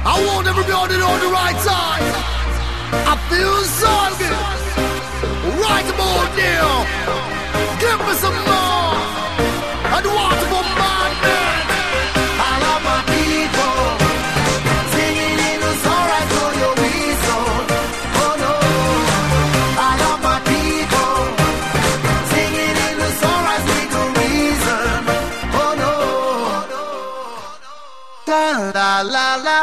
I want everybody on the right side. I feel so good. Right about now. Give me some more. And what for my man? I love my people. Singing in the sunrise for your reason. Oh no. I love my people. Singing in the sunrise with no reason. Oh no. Da la la la.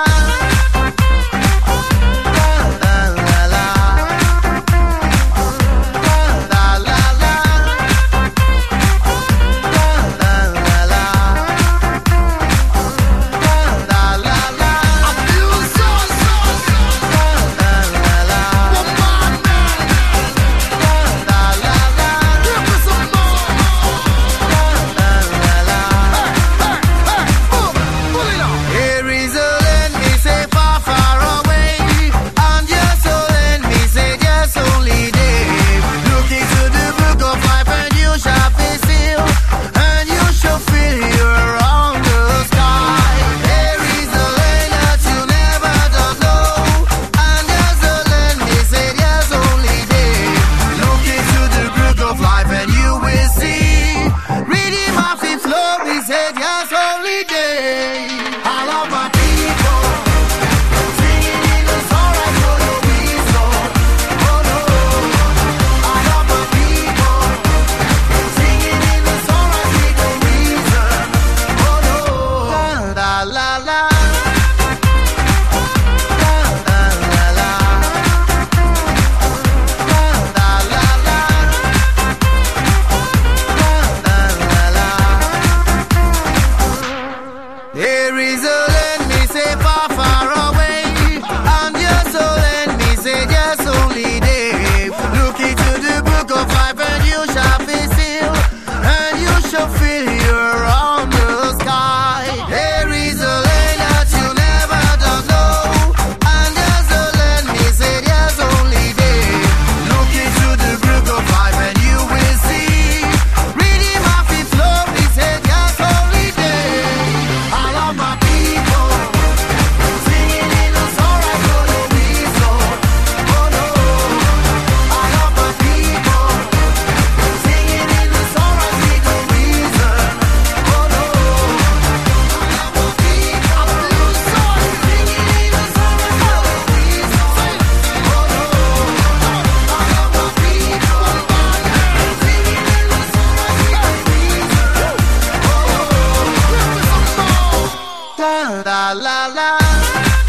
La la la.